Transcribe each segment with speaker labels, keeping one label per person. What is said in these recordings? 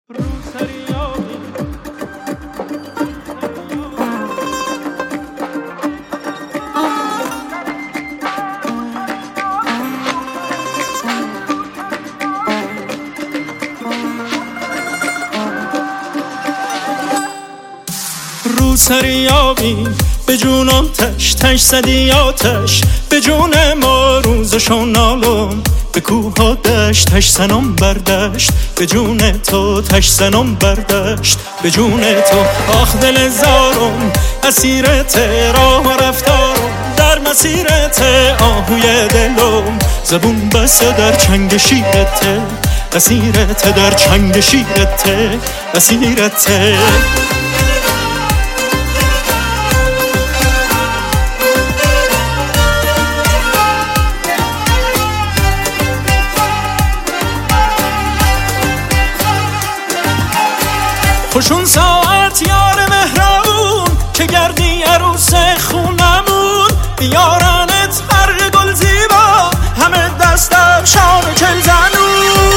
Speaker 1: روسریابی به جونم تش تش زدی آتش به جون ما روزشون نالم به کوه ها دشت تش زنم بردشت به جون تو تش زنم بردشت به جون تو آخ دل زارم اسیرت راه و رفتارم در مسیرت آهوی دلم زبون بسته در چنگ شیرت اسیرت در چنگ شیرت اسیرت خوشون ساعت یار مهربون که گردی عروس خونمون بیارنت هر گل زیبا همه دستم شام چل زنون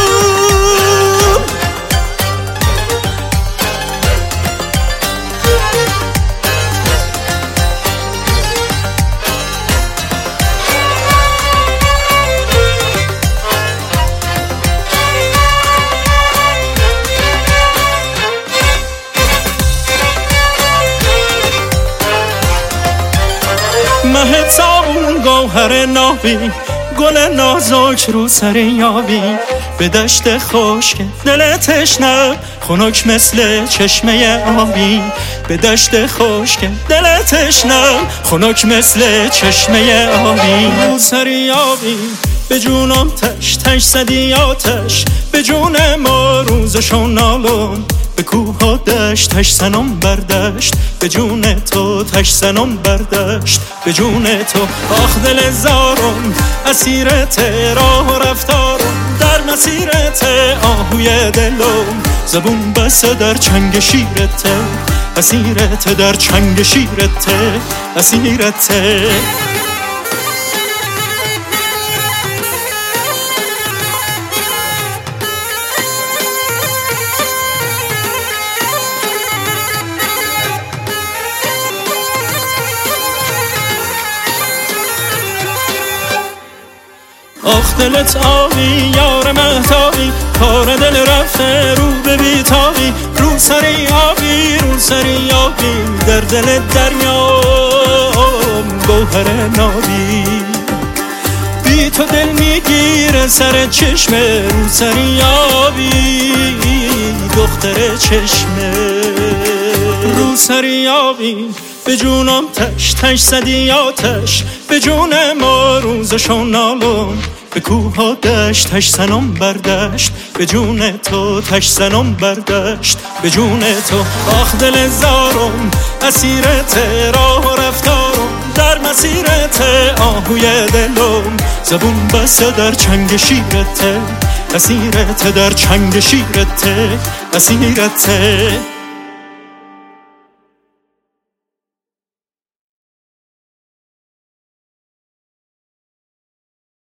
Speaker 1: مه صابون گوهر نابی گل نازک رو سر یابی به دشت خشک دل تشنه خنک مثل چشمه آبی به دشت خشک دل تشنه خنک مثل چشمه آبی رو سر یابی به جونم تش تش زدی آتش به جون ما روزشون نالم به کوه ها دشت تش زنم بردشت به جون تو تش زنم بردشت به جون تو آخ دل زارم اسیرت راه و رفتارم در مسیرت آهوی دلم زبون بسته در چنگ شیرت اسیرت در چنگ شیرت اسیرت آخ دلت آبی یار مهتابی کار دل رفته رو به بیتابی رو سری آبی رو سری آبی در دل دریام گوهر نابی بی تو دل میگیره سر چشمه رو سری آبی دختر چشمه رو سری آبی به جونم تش تش زدی آتش به جون ما روزشون نالم به کوه ها دشت تش زنم بردشت به جون تو تش زنم بردشت به جون تو آخ دل زارم اسیرت راه و رفتارم در مسیرت آهوی دلم زبون بسته در چنگ شیرت اسیرت در چنگ شیرت اسیرت